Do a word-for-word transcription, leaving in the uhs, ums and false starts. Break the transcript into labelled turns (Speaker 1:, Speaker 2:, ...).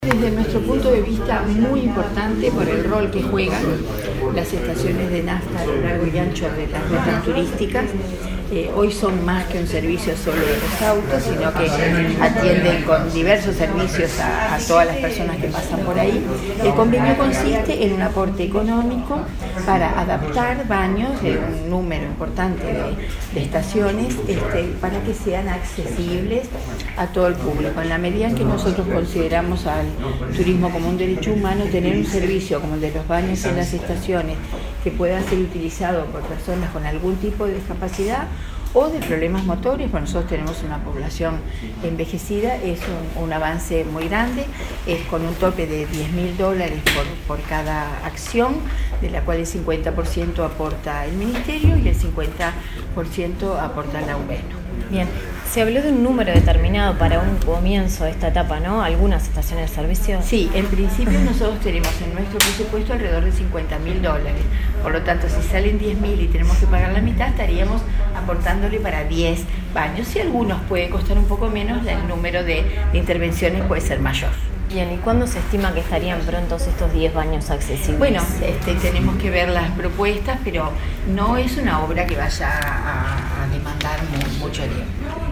Speaker 1: Desde nuestro punto de vista, muy importante por el rol que juegan las estaciones de nafta a lo largo y ancho de las rutas turísticas. Eh, hoy son más que un servicio solo de los autos, sino que atienden con diversos servicios a, a todas las personas que pasan por ahí. El convenio consiste en un aporte económico para adaptar baños de un número importante de, de estaciones este, para que sean accesibles a todo el público. En la medida en que nosotros consideramos al turismo como un derecho humano, tener un servicio como el de los baños en las estaciones que pueda ser utilizado por personas con algún tipo de discapacidad o de problemas motores, pues nosotros tenemos una población envejecida, es un, un avance muy grande, es con un tope de diez mil dólares por, por cada acción, de la cual el cincuenta por ciento aporta el Ministerio y el cincuenta por ciento aporta la U B E N.
Speaker 2: Bien, se habló de un número determinado para un comienzo de esta etapa, ¿no? ¿Algunas estaciones de servicio?
Speaker 1: Sí, en principio nosotros tenemos en nuestro presupuesto alrededor de cincuenta mil dólares. Por lo tanto, si salen diez mil y tenemos que pagar la mitad, estaríamos aportándole para diez baños. Si algunos pueden costar un poco menos, el número de, de intervenciones puede ser mayor.
Speaker 2: Bien, ¿y cuándo se estima que estarían prontos estos diez baños accesibles?
Speaker 1: Bueno, este, tenemos que ver las propuestas, pero no es una obra que vaya a, a demandar mu- mucho tiempo.